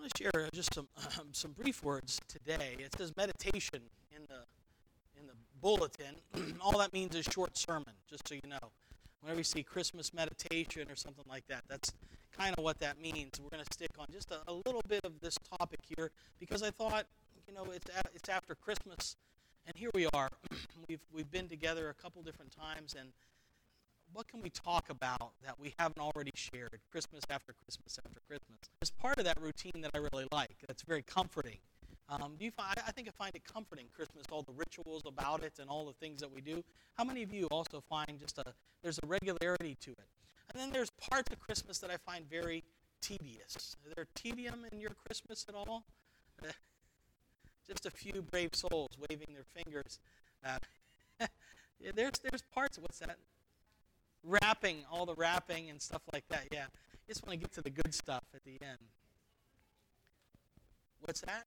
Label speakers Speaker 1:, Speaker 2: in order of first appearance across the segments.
Speaker 1: want to share just some some brief words today. It says meditation in the bulletin. All that means is short sermon, just so you know. Whenever you see Christmas meditation or something like that, that's kind of what that means. We're going to stick on just a little bit of this topic here because I thought, it's after Christmas, and here we are. We've been together a couple different times, and what can we talk about that we haven't already shared Christmas after Christmas after Christmas? There's part of that routine that I really like. That's very comforting. I think I find it comforting, Christmas, all the rituals about it and all the things that we do. How many of you also find there's a regularity to it? And then there's parts of Christmas that I find very tedious. Is there tedium in your Christmas at all? Just a few brave souls waving their fingers. Yeah, there's parts. What's that? Wrapping, all the wrapping and stuff like that. Yeah, I just want to get to the good stuff at the end. What's that?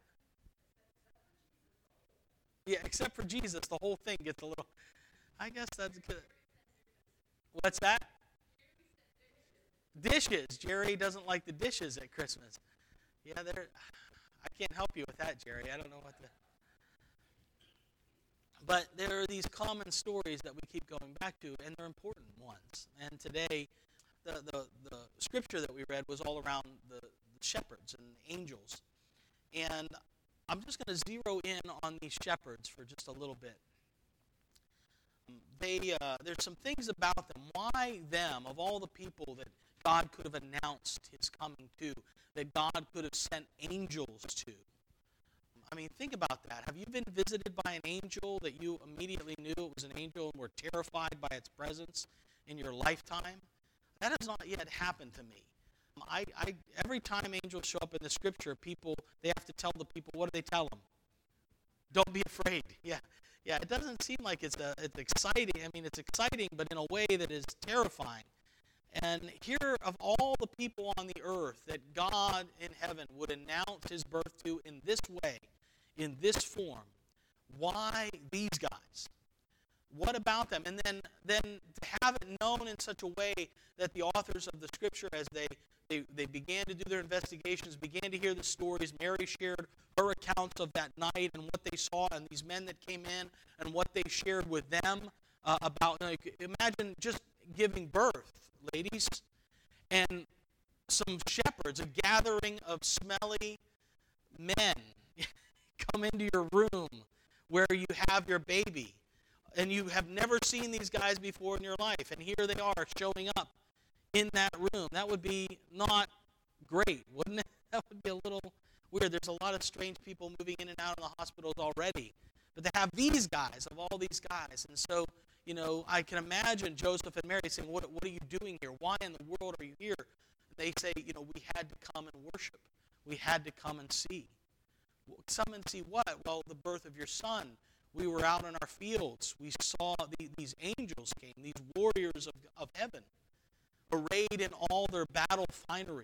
Speaker 1: Yeah, except for Jesus, the whole thing gets a little. I guess that's good. What's that? Dishes. Jerry doesn't like the dishes at Christmas. Yeah, I can't help you with that, Jerry. I don't know what to. But there are these common stories that we keep going back to, and they're important ones. And today, the scripture that we read was all around the shepherds and the angels. And I'm just going to zero in on these shepherds for just a little bit. There's some things about them. Why them, of all the people that God could have announced his coming to, that God could have sent angels to? I mean, think about that. Have you been visited by an angel that you immediately knew it was an angel and were terrified by its presence in your lifetime? That has not yet happened to me. Every time angels show up in the scripture, they have to tell the people, what do they tell them? Don't be afraid. Yeah. It doesn't seem like it's exciting. I mean, it's exciting, but in a way that is terrifying. And here, of all the people on the earth that God in heaven would announce his birth to in this way, in this form, why these guys? What about them? And then to have it known in such a way that the authors of the scripture, as they began to do their investigations, began to hear the stories. Mary shared her accounts of that night and what they saw, and these men that came in and what they shared with them about. Imagine just giving birth, ladies, and some shepherds, a gathering of smelly men come into your room where you have your baby. And you have never seen these guys before in your life. And here they are showing up in that room. That would be not great, wouldn't it? That would be a little weird. There's a lot of strange people moving in and out of the hospitals already. But to have these guys, of all these guys. And so, I can imagine Joseph and Mary saying, what are you doing here? Why in the world are you here? They say, we had to come and worship. We had to come and see. Come and see what? Well, the birth of your son. We were out in our fields. We saw these angels came, these warriors of heaven, arrayed in all their battle finery,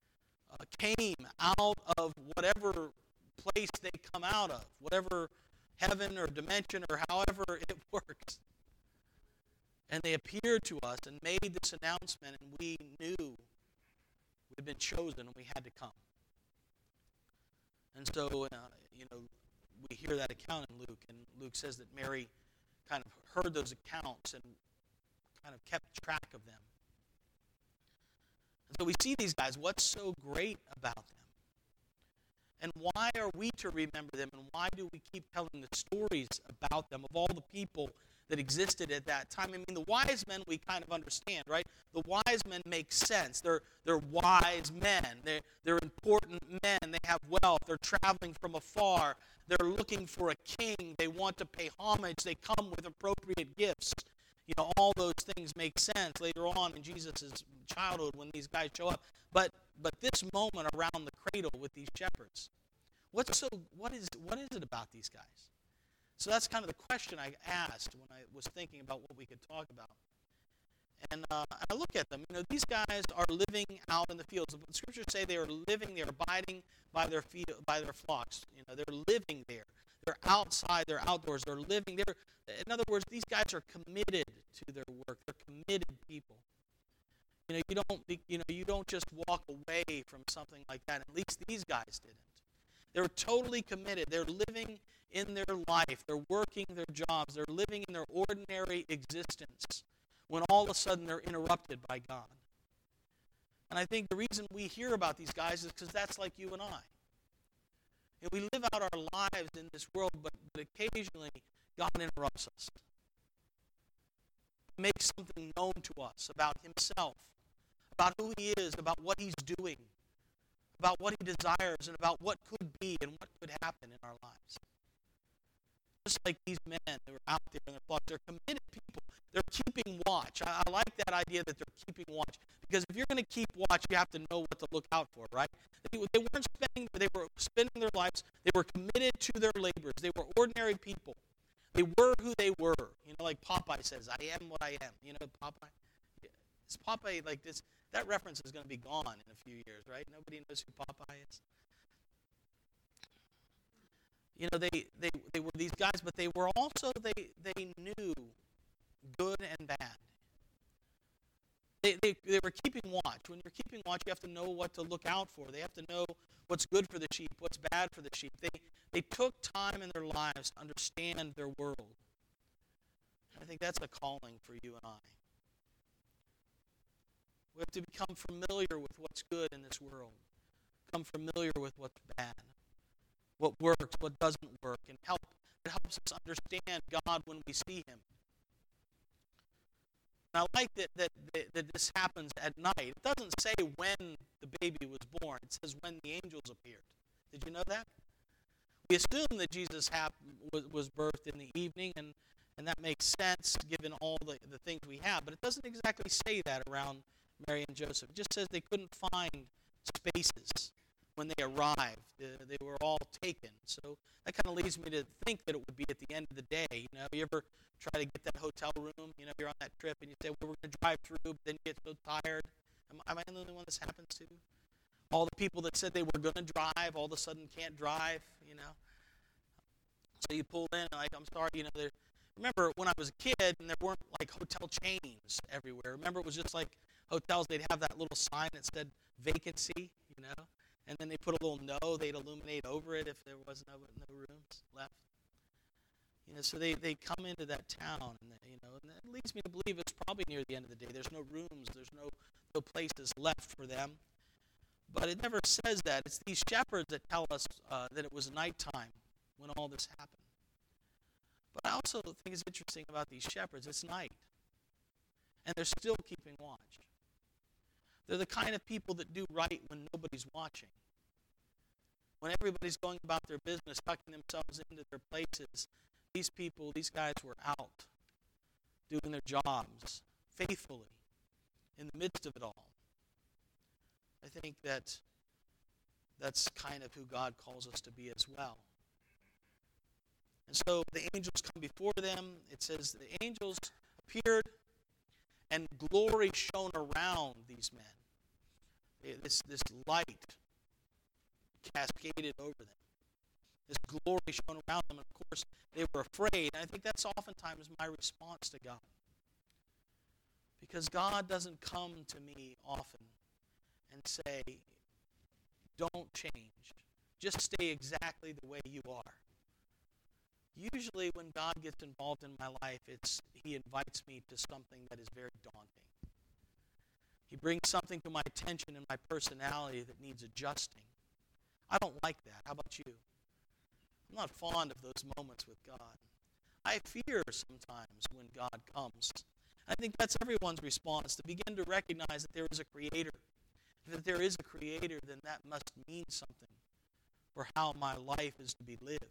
Speaker 1: came out of whatever place they come out of, whatever heaven or dimension or however it works. And they appeared to us and made this announcement, and we knew we'd been chosen and we had to come. And so, we hear that account in Luke, and Luke says that Mary kind of heard those accounts and kind of kept track of them. And so we see these guys. What's so great about them? And why are we to remember them, and why do we keep telling the stories about them, of all the people that existed at that time? I mean, the wise men we kind of understand, right? The wise men make sense. They're wise men. They're important men. They have wealth. They're traveling from afar. They're looking for a king. They want to pay homage. They come with appropriate gifts. All those things make sense later on in Jesus' childhood when these guys show up. But this moment around the cradle with these shepherds, what is it about these guys? So that's kind of the question I asked when I was thinking about what we could talk about. And I look at them. These guys are living out in the fields. The scriptures say they are living, they are abiding by their flocks. They're living there. They're outside, they're outdoors, they're living there. In other words, these guys are committed to their work. They're committed people. You don't just walk away from something like that. At least these guys didn't. They're totally committed. They're living in their life. They're working their jobs. They're living in their ordinary existence when all of a sudden they're interrupted by God. And I think the reason we hear about these guys is because that's like you and I. We live out our lives in this world, but occasionally God interrupts us. Makes something known to us about himself, about who he is, about what he's doing, about what he desires, and about what could be and what could happen in our lives. Just like these men that were out there in their flocks, they're committed people. They're keeping watch. I like that idea that they're keeping watch, because if you're going to keep watch, you have to know what to look out for, right? They were spending their lives. They were committed to their labors. They were ordinary people. They were who they were. Like Popeye says, I am what I am. Popeye? Is Popeye like this? That reference is going to be gone in a few years, right? Nobody knows who Popeye is. They were these guys, but they were also, they knew good and bad. They were keeping watch. When you're keeping watch, you have to know what to look out for. They have to know what's good for the sheep, what's bad for the sheep. They took time in their lives to understand their world. I think that's a calling for you and I. We have to become familiar with what's good in this world. Become familiar with what's bad. What works, what doesn't work. And it helps us understand God when we see him. And I like that this happens at night. It doesn't say when the baby was born. It says when the angels appeared. Did you know that? We assume that Jesus was birthed in the evening, and that makes sense given all the things we have. But it doesn't exactly say that around Mary and Joseph. It just says they couldn't find spaces when they arrived. They were all taken. So that kind of leads me to think that it would be at the end of the day. You ever try to get that hotel room? You're on that trip and you say, well, we're going to drive through, but then you get so tired. Am I the only one this happens to? All the people that said they were going to drive all of a sudden can't drive, So you pull in and I'm sorry, remember when I was a kid and there weren't like hotel chains everywhere. Remember it was just like hotels, they'd have that little sign that said vacancy, and then they put a little no, they'd illuminate over it if there was no rooms left. So they come into that town, and that leads me to believe it's probably near the end of the day. There's no rooms, there's no places left for them. But it never says that. It's these shepherds that tell us that it was nighttime when all this happened. But I also think it's interesting about these shepherds. It's night, and they're still keeping watch. They're the kind of people that do right when nobody's watching. When everybody's going about their business, tucking themselves into their places, these guys were out doing their jobs faithfully in the midst of it all. I think that's kind of who God calls us to be as well. And so the angels come before them. It says the angels appeared and glory shone around these men. This light cascaded over them. This glory shone around them. And of course, they were afraid. And I think that's oftentimes my response to God. Because God doesn't come to me often and say, don't change. Just stay exactly the way you are. Usually when God gets involved in my life, he invites me to something that is very daunting. He brings something to my attention in my personality that needs adjusting. I don't like that. How about you? I'm not fond of those moments with God. I fear sometimes when God comes. I think that's everyone's response, to begin to recognize that there is a Creator. If there is a Creator, then that must mean something for how my life is to be lived.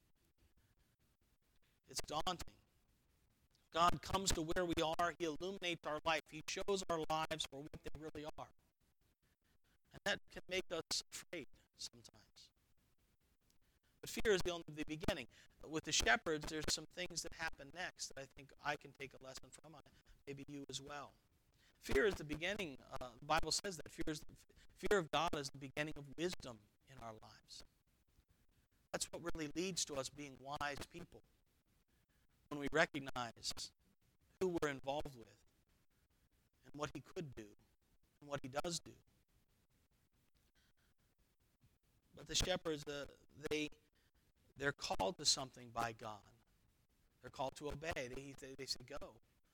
Speaker 1: It's daunting. God comes to where we are. He illuminates our life. He shows our lives for what they really are. And that can make us afraid sometimes. But fear is only the beginning. With the shepherds, there's some things that happen next that I think I can take a lesson from. Maybe you as well. Fear is the beginning. The Bible says that fear of God is the beginning of wisdom in our lives. That's what really leads to us being wise people. When we recognize who we're involved with and what he could do and what he does do. But the shepherds, they're called to something by God. They're called to obey. They say, go.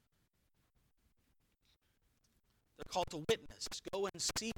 Speaker 1: They're called to witness. Go and see.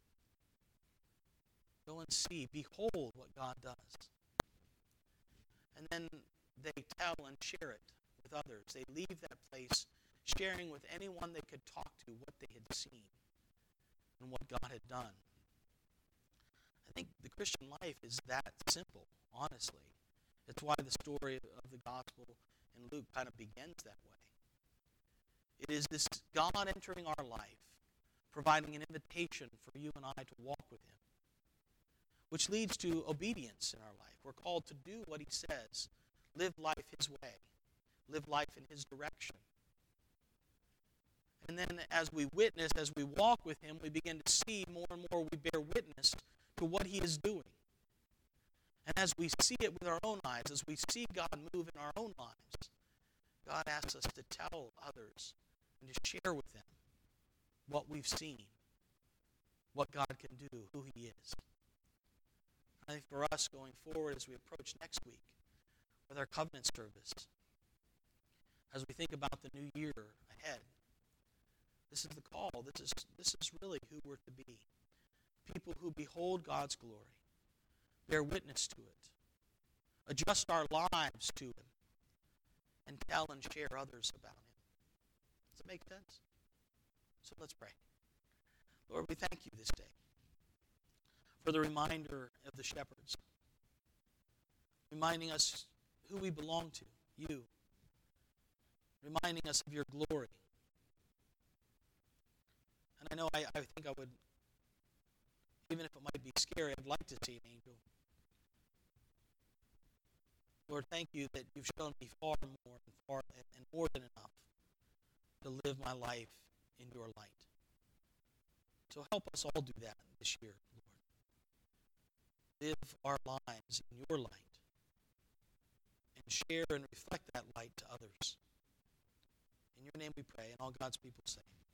Speaker 1: Go and see. Behold what God does. And then they tell and share it with others. They leave that place sharing with anyone they could talk to what they had seen and what God had done. I think the Christian life is that simple, honestly. It's why the story of the gospel in Luke kind of begins that way. It is this God entering our life, providing an invitation for you and I to walk with him, which leads to obedience in our life. We're called to do what he says, live life his way, live life in his direction. And then as we witness, as we walk with him, we begin to see more and more, we bear witness to what he is doing. And as we see it with our own eyes, as we see God move in our own lives, God asks us to tell others and to share with them what we've seen, what God can do, who he is. I think for us going forward as we approach next week with our covenant service, as we think about the new year ahead, this is the call. This is really who we're to be. People who behold God's glory, bear witness to it, adjust our lives to him, and tell and share others about him. Does it make sense? So let's pray. Lord, we thank you this day for the reminder of the shepherds, reminding us who we belong to, you, reminding us of your glory. And I know I think I would, even if it might be scary, I'd like to see an angel. Lord, thank you that you've shown me far more and more than enough to live my life in your light. So help us all do that this year, Lord. Live our lives in your light and share and reflect that light to others. In your name we pray, and all God's people say,